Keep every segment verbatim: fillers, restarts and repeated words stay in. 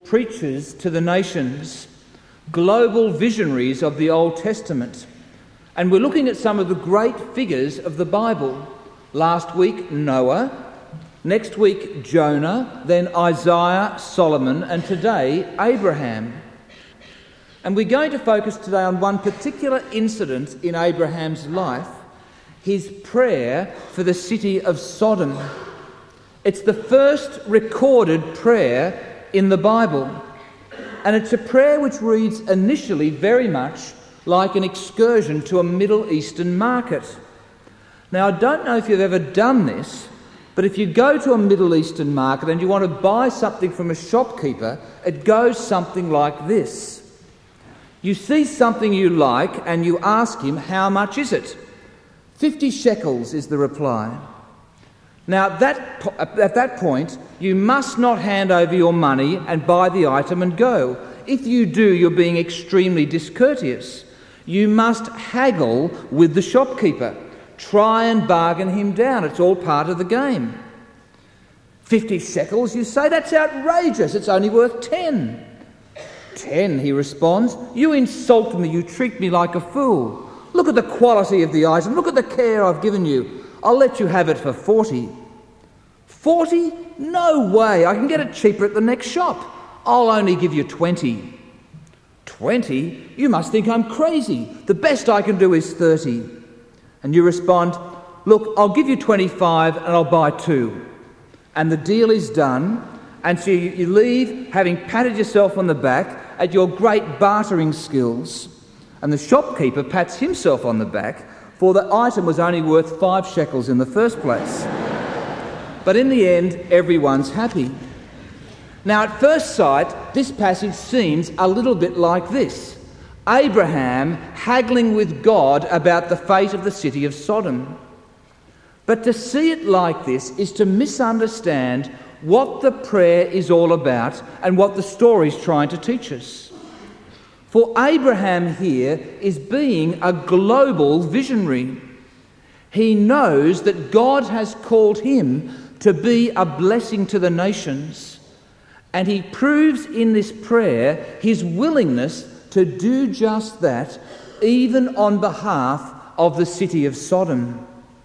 preachers to the nations, global visionaries of the Old Testament. And we're looking at some of the great figures of the Bible. Last week, Noah. Next week, Jonah. Then Isaiah, Solomon. And today, Abraham. And we're going to focus today on one particular incident in Abraham's life, his prayer for the city of Sodom. It's the first recorded prayer in the Bible. And it's a prayer which reads initially very much like an excursion to a Middle Eastern market. Now, I don't know if you've ever done this, but if you go to a Middle Eastern market and you want to buy something from a shopkeeper, it goes something like this. You see something you like and you ask him, how much is it? Fifty shekels is the reply. Now, that, at that point, you must not hand over your money and buy the item and go. If you do, you're being extremely discourteous. You must haggle with the shopkeeper. Try and bargain him down. It's all part of the game. Fifty shekels, you say? That's outrageous. It's only worth ten. Ten, he responds. You insult me. You treat me like a fool. Look at the quality of the item. Look at the care I've given you. I'll let you have it for forty. Forty? No way. I can get it cheaper at the next shop. I'll only give you twenty. Twenty? You must think I'm crazy. The best I can do is thirty. And you respond, look, I'll give you twenty-five and I'll buy two. And the deal is done. And so you, you leave having patted yourself on the back at your great bartering skills. And the shopkeeper pats himself on the back, for the item was only worth five shekels in the first place. But in the end, everyone's happy. Now, at first sight, this passage seems a little bit like this. Abraham haggling with God about the fate of the city of Sodom. But to see it like this is to misunderstand what the prayer is all about and what the story is trying to teach us. For Abraham here is being a global visionary. He knows that God has called him to be a blessing to the nations, and he proves in this prayer his willingness to do just that, even on behalf of the city of Sodom.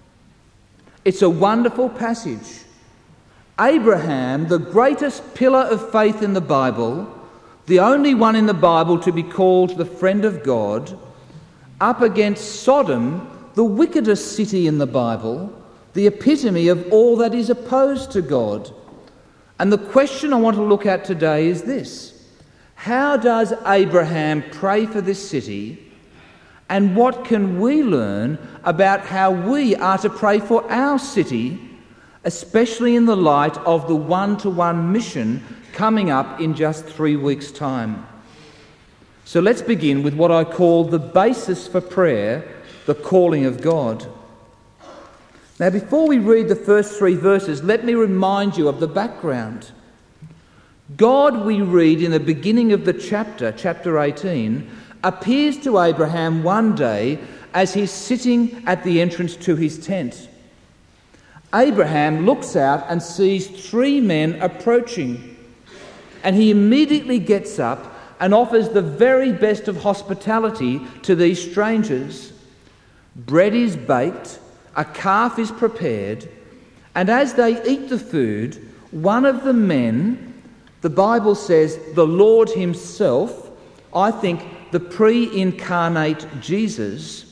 It's a wonderful passage. Abraham, the greatest pillar of faith in the Bible, the only one in the Bible to be called the friend of God, up against Sodom, the wickedest city in the Bible, the epitome of all that is opposed to God. And the question I want to look at today is this. How does Abraham pray for this city, and what can we learn about how we are to pray for our city, especially in the light of the one-to-one mission coming up in just three weeks' time? So let's begin with what I call the basis for prayer, the calling of God. Now, before we read the first three verses, let me remind you of the background. God, we read in the beginning of the chapter, chapter eighteen, appears to Abraham one day as he's sitting at the entrance to his tent. Abraham looks out and sees three men approaching, and he immediately gets up and offers the very best of hospitality to these strangers. Bread is baked, a calf is prepared, and as they eat the food, one of the men, the Bible says the Lord himself, I think the pre-incarnate Jesus,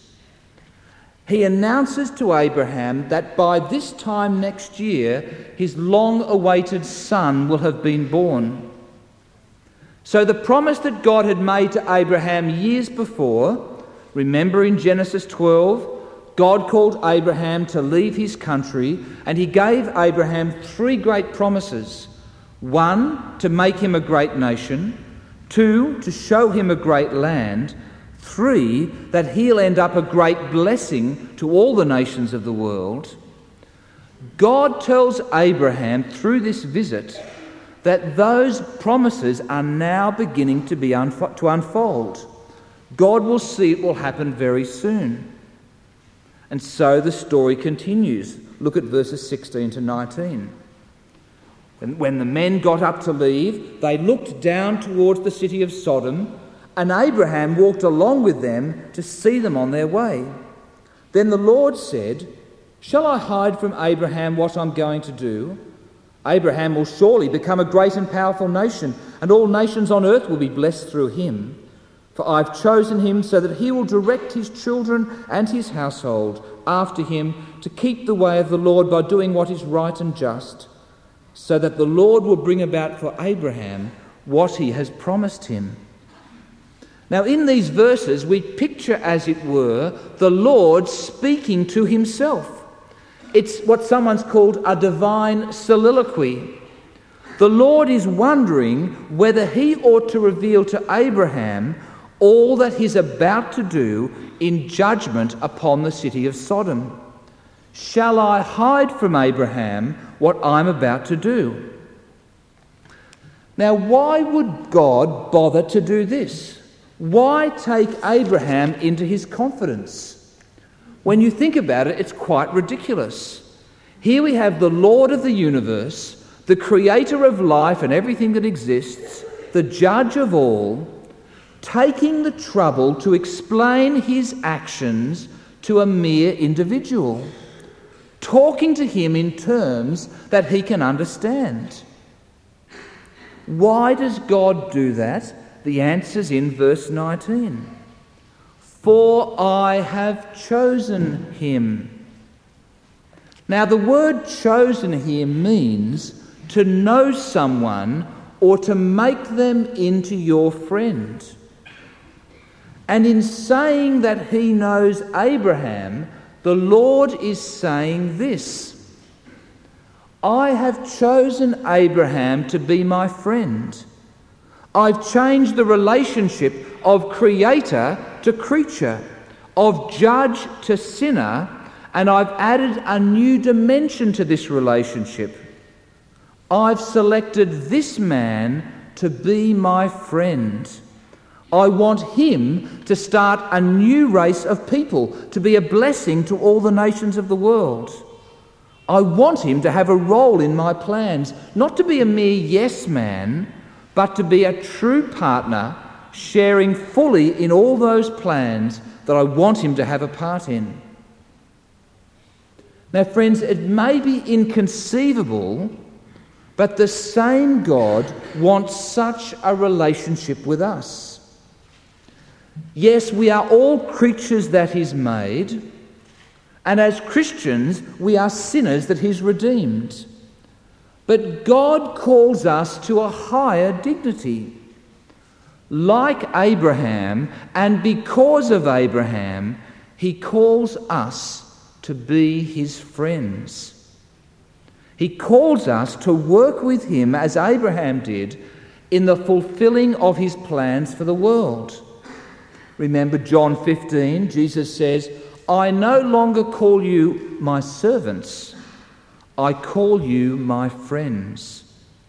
he announces to Abraham that by this time next year, his long-awaited son will have been born. So the promise that God had made to Abraham years before, remember in Genesis twelve, God called Abraham to leave his country, and he gave Abraham three great promises. One, to make him a great nation. Two, to show him a great land. Three, that he'll end up a great blessing to all the nations of the world. God tells Abraham through this visit that those promises are now beginning to be unfo- to unfold. God will see it will happen very soon. And so the story continues. Look at verses sixteen to nineteen. And when the men got up to leave, they looked down towards the city of Sodom, and Abraham walked along with them to see them on their way. Then the Lord said, "Shall I hide from Abraham what I'm going to do? Abraham will surely become a great and powerful nation, and all nations on earth will be blessed through him. For I've chosen him so that he will direct his children and his household after him to keep the way of the Lord by doing what is right and just, so that the Lord will bring about for Abraham what he has promised him." Now, in these verses, we picture, as it were, the Lord speaking to himself. It's what someone's called a divine soliloquy. The Lord is wondering whether he ought to reveal to Abraham all that he's about to do in judgment upon the city of Sodom. Shall I hide from Abraham what I'm about to do? Now, why would God bother to do this? Why take Abraham into his confidence? When you think about it, it's quite ridiculous. Here we have the Lord of the universe, the creator of life and everything that exists, the judge of all, taking the trouble to explain his actions to a mere individual, talking to him in terms that he can understand. Why does God do that? The answer's in verse nineteen. For I have chosen him. Now, the word chosen here means to know someone or to make them into your friend. And in saying that he knows Abraham, the Lord is saying this: I have chosen Abraham to be my friend. I've changed the relationship of creator to creature, of judge to sinner, and I've added a new dimension to this relationship. I've selected this man to be my friend. I want him to start a new race of people, to be a blessing to all the nations of the world. I want him to have a role in my plans, not to be a mere yes man, but to be a true partner, sharing fully in all those plans that I want him to have a part in. Now, friends, it may be inconceivable, but the same God wants such a relationship with us. Yes, we are all creatures that he's made, and as Christians, we are sinners that he's redeemed. But God calls us to a higher dignity. Like Abraham, and because of Abraham, he calls us to be his friends. He calls us to work with him as Abraham did in the fulfilling of his plans for the world. Remember John fifteen, Jesus says, I no longer call you my servants, I call you my friends.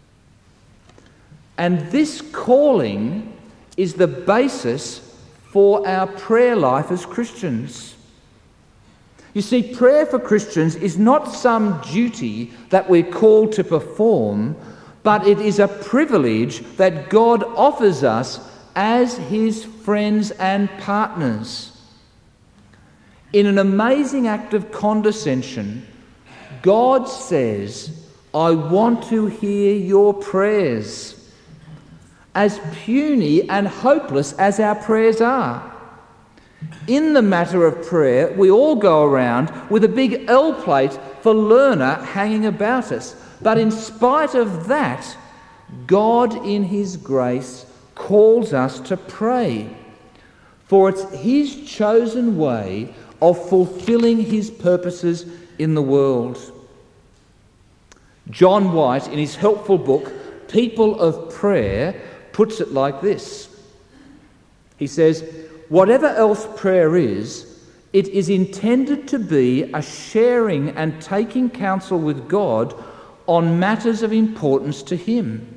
And this calling is the basis for our prayer life as Christians. You see, prayer for Christians is not some duty that we're called to perform, but it is a privilege that God offers us as his friends and partners. In an amazing act of condescension, God says, I want to hear your prayers. As puny and hopeless as our prayers are. In the matter of prayer, we all go around with a big L plate for learner hanging about us. But in spite of that, God in his grace calls us to pray. For it's his chosen way of fulfilling his purposes in the world. John White, in his helpful book, People of Prayer, puts it like this. He says, whatever else prayer is, it is intended to be a sharing and taking counsel with God on matters of importance to him.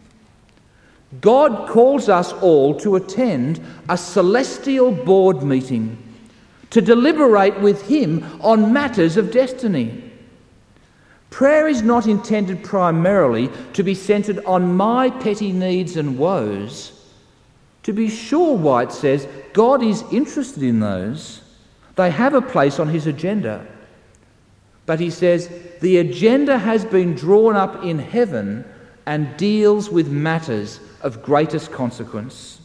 God calls us all to attend a celestial board meeting, to deliberate with him on matters of destiny. Prayer is not intended primarily to be centred on my petty needs and woes. To be sure, White says, God is interested in those. They have a place on his agenda. But he says, the agenda has been drawn up in heaven and deals with matters of greatest consequence.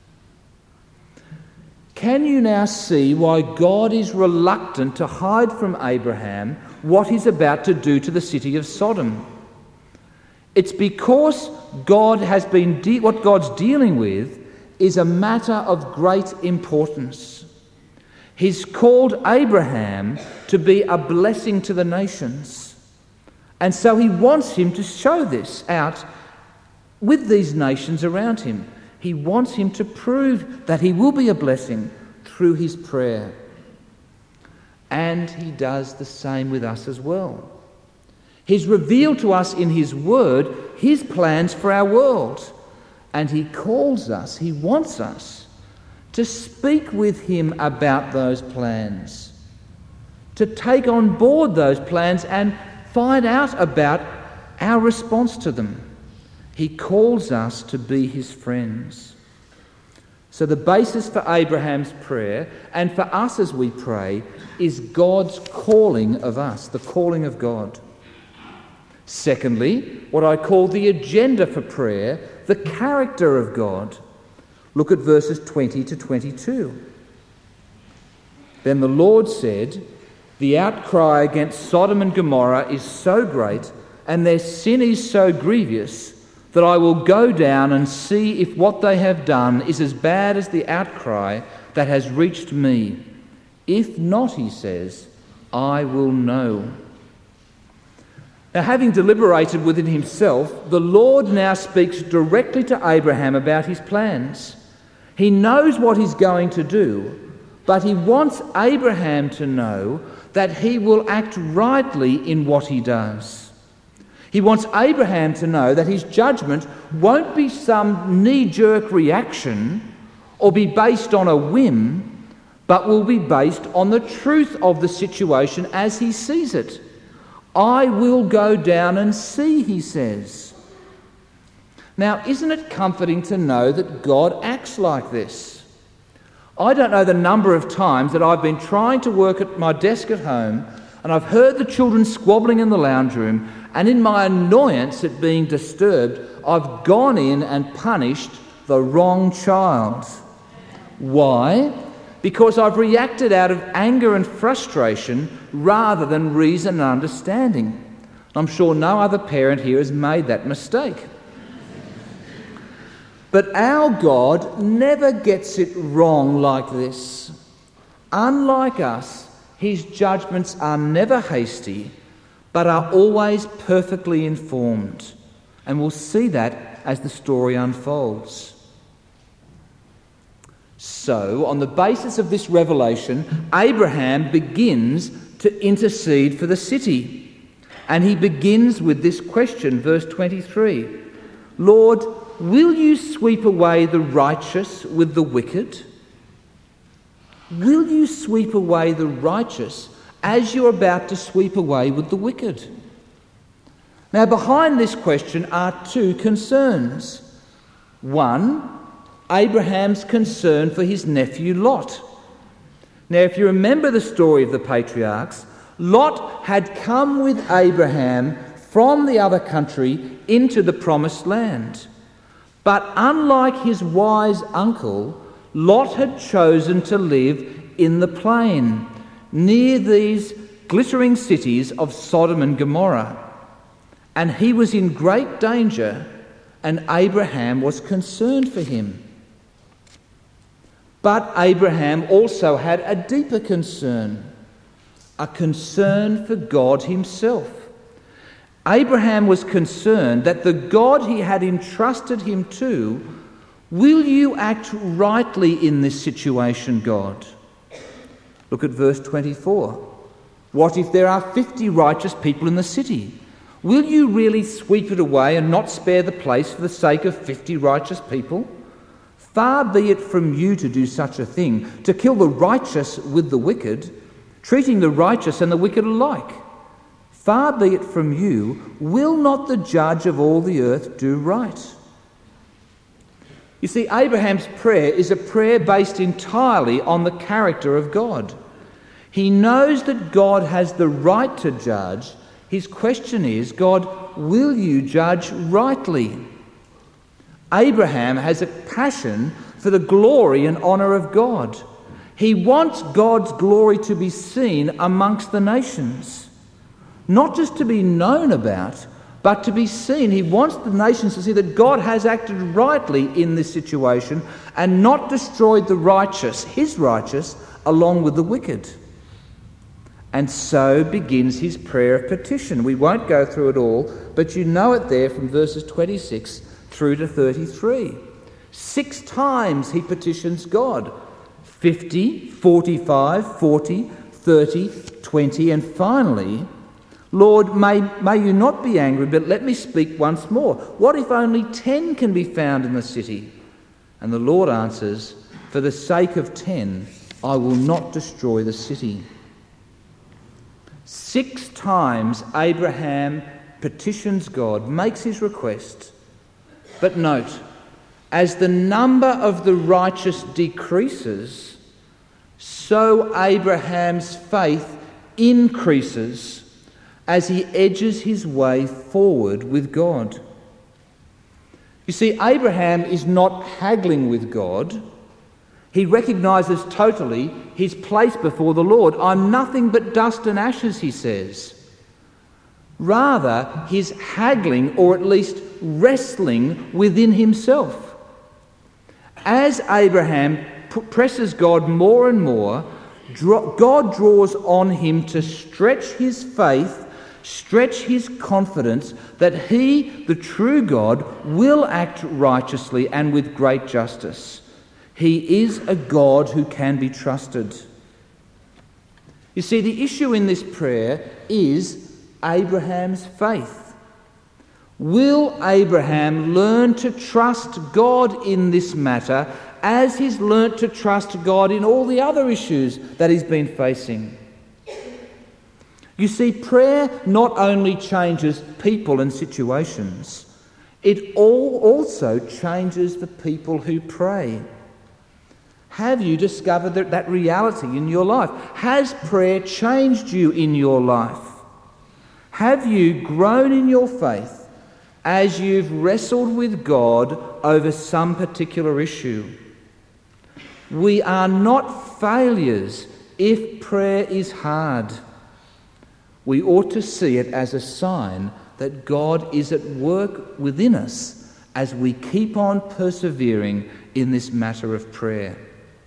Can you now see why God is reluctant to hide from Abraham what he's about to do to the city of Sodom? It's because God has been de- what God's dealing with is a matter of great importance. He's called Abraham to be a blessing to the nations. And so he wants him to show this out with these nations around him. He wants him to prove that he will be a blessing through his prayer. And he does the same with us as well. He's revealed to us in his word his plans for our world. And he calls us, he wants us to speak with him about those plans, to take on board those plans and find out about our response to them. He calls us to be his friends. So the basis for Abraham's prayer and for us as we pray is God's calling of us, the calling of God. Secondly, what I call the agenda for prayer, the character of God. Look at verses twenty to twenty-two. Then the Lord said, "The outcry against Sodom and Gomorrah is so great, and their sin is so grievous, that I will go down and see if what they have done is as bad as the outcry that has reached me. If not," he says, "I will know." Now, having deliberated within himself, the Lord now speaks directly to Abraham about his plans. He knows what he's going to do, but he wants Abraham to know that he will act rightly in what he does. He wants Abraham to know that his judgment won't be some knee-jerk reaction or be based on a whim, but will be based on the truth of the situation as he sees it. I will go down and see, he says. Now, isn't it comforting to know that God acts like this? I don't know the number of times that I've been trying to work at my desk at home and I've heard the children squabbling in the lounge room, and in my annoyance at being disturbed, I've gone in and punished the wrong child. Why? Because I've reacted out of anger and frustration rather than reason and understanding. I'm sure no other parent here has made that mistake. But our God never gets it wrong like this. Unlike us, his judgments are never hasty, but are always perfectly informed. And we'll see that as the story unfolds. So, on the basis of this revelation, Abraham begins to intercede for the city. And he begins with this question, verse twenty-three. Lord, will you sweep away the righteous with the wicked? Will you sweep away the righteous as you're about to sweep away with the wicked? Now, behind this question are two concerns. One, Abraham's concern for his nephew Lot. Now, if you remember the story of the patriarchs, Lot had come with Abraham from the other country into the promised land. But unlike his wise uncle, Lot had chosen to live in the plain, near these glittering cities of Sodom and Gomorrah. And he was in great danger, and Abraham was concerned for him. But Abraham also had a deeper concern, a concern for God himself. Abraham was concerned that the God he had entrusted him to, will you act rightly in this situation, God? Look at verse twenty-four. What if there are fifty righteous people in the city? Will you really sweep it away and not spare the place for the sake of fifty righteous people? Far be it from you to do such a thing, to kill the righteous with the wicked, treating the righteous and the wicked alike. Far be it from you, will not the judge of all the earth do right? You see, Abraham's prayer is a prayer based entirely on the character of God. He knows that God has the right to judge. His question is, God, will you judge rightly? Abraham has a passion for the glory and honour of God. He wants God's glory to be seen amongst the nations. Not just to be known about, but to be seen. He wants the nations to see that God has acted rightly in this situation and not destroyed the righteous, his righteous, along with the wicked. And so begins his prayer of petition. We won't go through it all, but you know it there from verses twenty-six through to thirty-three. Six times he petitions God. fifty, forty-five, forty, thirty, twenty, and finally, Lord, may, may you not be angry, but let me speak once more. What if only ten can be found in the city? And the Lord answers, for the sake of ten, I will not destroy the city. Six times Abraham petitions God, makes his request. But note, as the number of the righteous decreases, so Abraham's faith increases as he edges his way forward with God. You see, Abraham is not haggling with God. He recognises totally his place before the Lord. I'm nothing but dust and ashes, he says. Rather, he's haggling, or at least wrestling, within himself. As Abraham p- presses God more and more, dro- God draws on him to stretch his faith, stretch his confidence that he, the true God, will act righteously and with great justice. He is a God who can be trusted. You see, the issue in this prayer is Abraham's faith. Will Abraham learn to trust God in this matter as he's learnt to trust God in all the other issues that he's been facing? You see, prayer not only changes people and situations, it all also changes the people who pray. Have you discovered that, that reality in your life? Has prayer changed you in your life? Have you grown in your faith as you've wrestled with God over some particular issue? We are not failures if prayer is hard. We ought to see it as a sign that God is at work within us as we keep on persevering in this matter of prayer.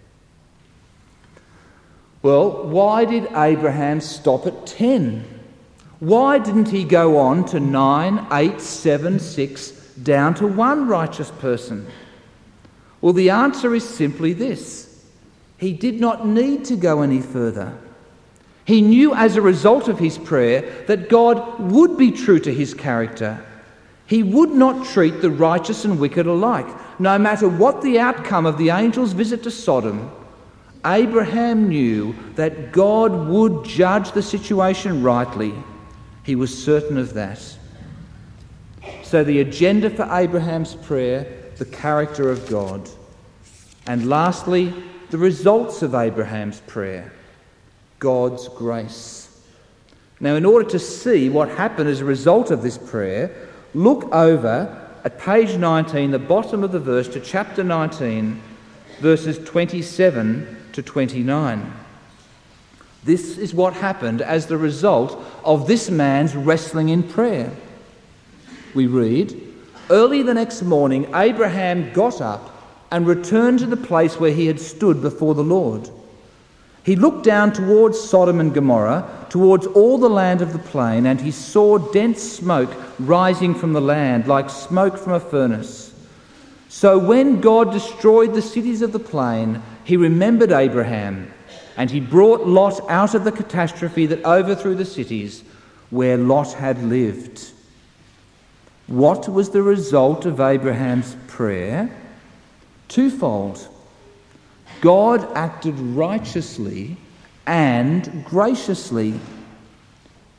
Well, why did Abraham stop at ten? Why didn't he go on to nine, eight, seven, six, down to one righteous person? Well, the answer is simply this. He did not need to go any further. He knew as a result of his prayer that God would be true to his character. He would not treat the righteous and wicked alike. No matter what the outcome of the angels' visit to Sodom, Abraham knew that God would judge the situation rightly. He was certain of that. So the agenda for Abraham's prayer, the character of God. And lastly, the results of Abraham's prayer, God's grace. Now, in order to see what happened as a result of this prayer, look over at page nineteen, the bottom of the verse, to chapter nineteen, verses twenty-seven to twenty-nine. This is what happened as the result of this man's wrestling in prayer. We read, "Early the next morning, Abraham got up and returned to the place where he had stood before the Lord. He looked down towards Sodom and Gomorrah, towards all the land of the plain, and he saw dense smoke rising from the land, like smoke from a furnace. So when God destroyed the cities of the plain, he remembered Abraham, and he brought Lot out of the catastrophe that overthrew the cities where Lot had lived." What was the result of Abraham's prayer? Twofold. God acted righteously and graciously.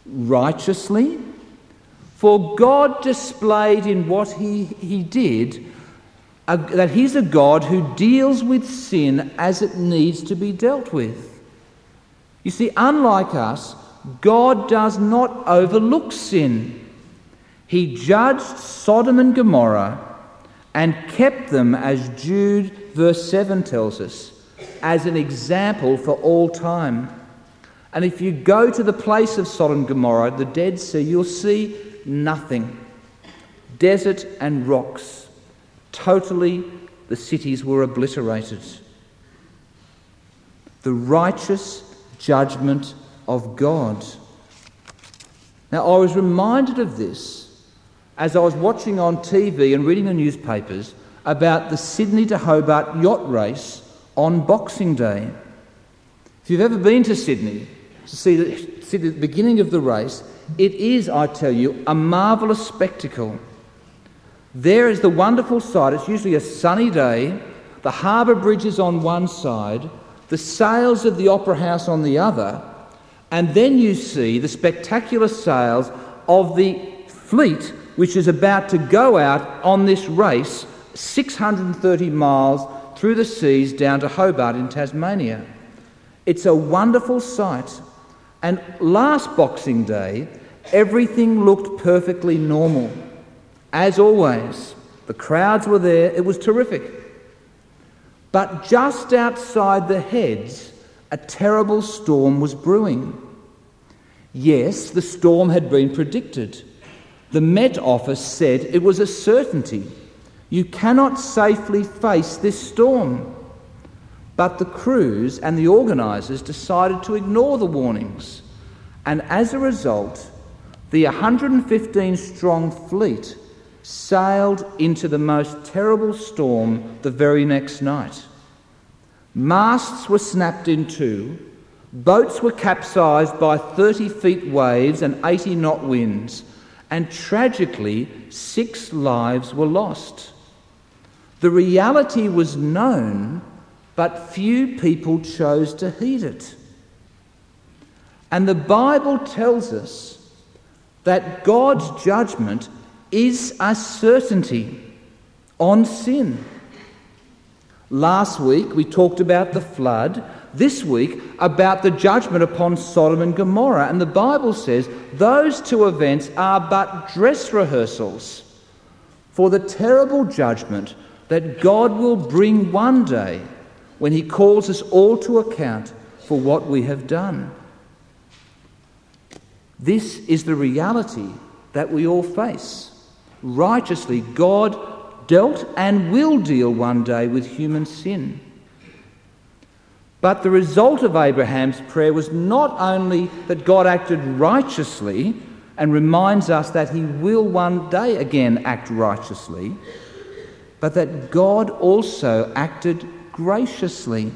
righteously? For God displayed in what he, he did uh, that he's a God who deals with sin as it needs to be dealt with. You see, unlike us, God does not overlook sin. He judged Sodom and Gomorrah and kept them, as Jude verse seven tells us, as an example for all time. And if you go to the place of Sodom and Gomorrah, the Dead Sea, you'll see nothing. Desert and rocks. Totally, the cities were obliterated. The righteous judgment of God. Now, I was reminded of this as I was watching on T V and reading the newspapers about the Sydney to Hobart yacht race on Boxing Day. If you've ever been to Sydney to see the, see the beginning of the race, it is, I tell you, a marvellous spectacle. There is the wonderful sight. It's usually a sunny day. The harbour bridge is on one side, the sails of the Opera House on the other, and then you see the spectacular sails of the fleet which is about to go out on this race six hundred thirty miles through the seas down to Hobart in Tasmania. It's a wonderful sight. And last Boxing Day, everything looked perfectly normal. As always, the crowds were there. It was terrific. But just outside the Heads, a terrible storm was brewing. Yes, the storm had been predicted. The Met Office said it was a certainty. You cannot safely face this storm. But the crews and the organisers decided to ignore the warnings. And as a result, the one hundred fifteen strong fleet sailed into the most terrible storm the very next night. Masts were snapped in two, boats were capsized by thirty feet waves and eighty knot winds, and tragically, six lives were lost. The reality was known, but few people chose to heed it. And the Bible tells us that God's judgment is a certainty on sin. Last week we talked about the flood. This week about the judgment upon Sodom and Gomorrah. And the Bible says those two events are but dress rehearsals for the terrible judgment that God will bring one day when he calls us all to account for what we have done. This is the reality that we all face. Righteously, God dealt and will deal one day with human sin. But the result of Abraham's prayer was not only that God acted righteously and reminds us that he will one day again act righteously, but that God also acted graciously.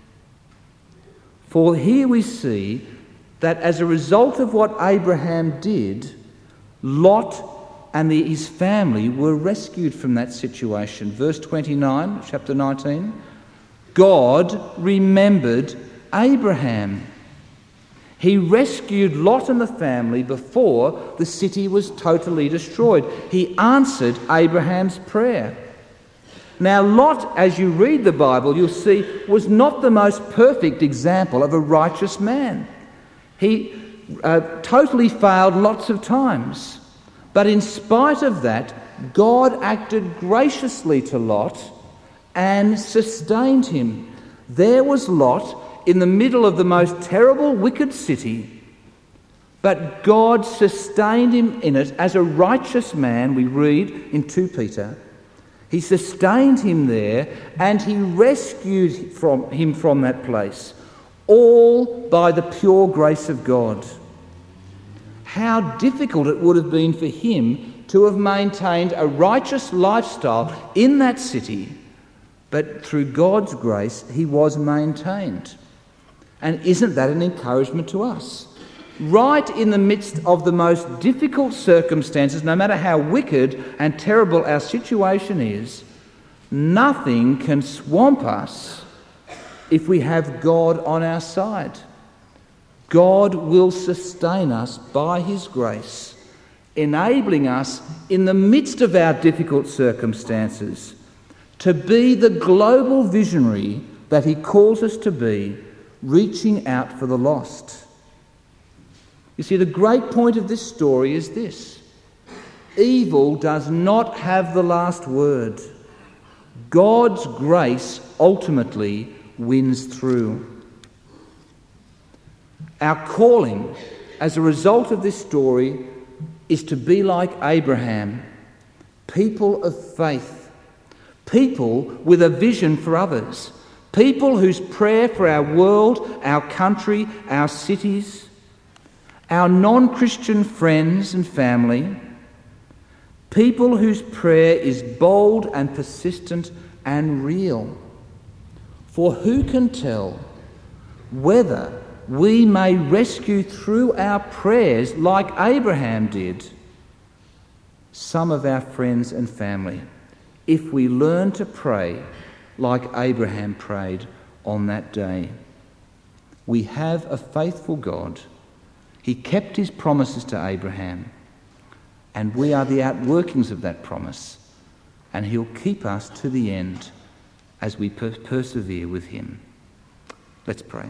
For here we see that as a result of what Abraham did, Lot and the, his family were rescued from that situation. Verse twenty-nine, chapter nineteen, God remembered Abraham. He rescued Lot and the family before the city was totally destroyed. He answered Abraham's prayer. Now, Lot, as you read the Bible, you'll see, was not the most perfect example of a righteous man. He uh, totally failed lots of times. But in spite of that, God acted graciously to Lot and sustained him. There was Lot in the middle of the most terrible, wicked city, but God sustained him in it as a righteous man, we read in Second Peter. He sustained him there and he rescued from him from that place, all by the pure grace of God. How difficult it would have been for him to have maintained a righteous lifestyle in that city, but through God's grace he was maintained. And isn't that an encouragement to us? Right in the midst of the most difficult circumstances, no matter how wicked and terrible our situation is, nothing can swamp us if we have God on our side. God will sustain us by his grace, enabling us in the midst of our difficult circumstances to be the global visionary that he calls us to be, reaching out for the lost. You see, the great point of this story is this: evil does not have the last word. God's grace ultimately wins through. Our calling as a result of this story is to be like Abraham, people of faith, people with a vision for others, people whose prayer for our world, our country, our cities, our non-Christian friends and family, people whose prayer is bold and persistent and real. For who can tell whether we may rescue through our prayers, like Abraham did, some of our friends and family, if we learn to pray like Abraham prayed on that day. We have a faithful God. He kept his promises to Abraham, and we are the outworkings of that promise, and he'll keep us to the end as we per- persevere with him. Let's pray.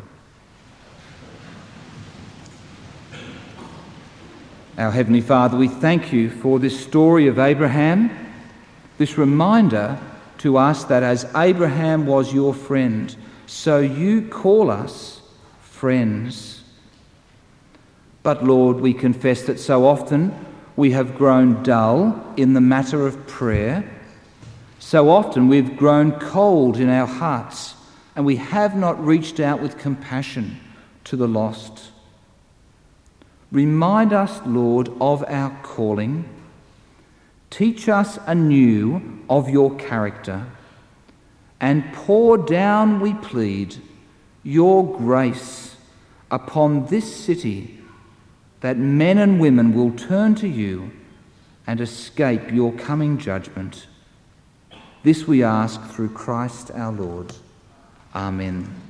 Our Heavenly Father, we thank you for this story of Abraham, this reminder to us that as Abraham was your friend, so you call us friends. But Lord, we confess that so often we have grown dull in the matter of prayer. So often we've grown cold in our hearts, and we have not reached out with compassion to the lost. Remind us, Lord, of our calling. Teach us anew of your character, and pour down, we plead, your grace upon this city, that men and women will turn to you and escape your coming judgment. This we ask through Christ our Lord. Amen.